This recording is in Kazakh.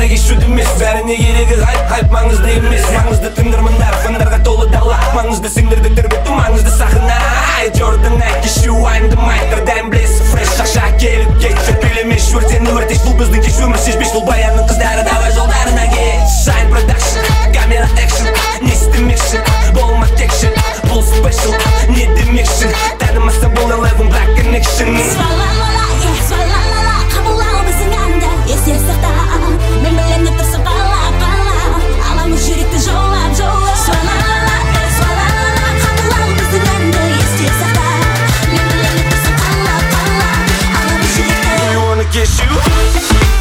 Бәріне кешуді емес, бәріне керегі хайп маңызды емес. Маңызды тыңдармандар, фандарға толы дала. Маңызды сендерді тербету, маңызды сахна. Jordan Nike кешу, I'm the mic. Дайым білесің, фреш шақша келіп кетші. Билемеш, өртені өртеш, бұл біздің кеш өмір шешбеш. Бұл баянның қыздары, давай жолдарына кеш. Shine production, камера action. Не істемекшін, болма текшін. Бұл special, не демекшін. Танымаса бұл 11 black connection. Свалалала, свалалала, қабылау біздің әнді есте сақта. Мен білем деп тұрса бала аламыз жүректі жаулап Свалалала, свалалала, қабылау біздің әнді есте сақта. Мен білем деп тұрса бала аламыз жүректі. You wanna kiss you?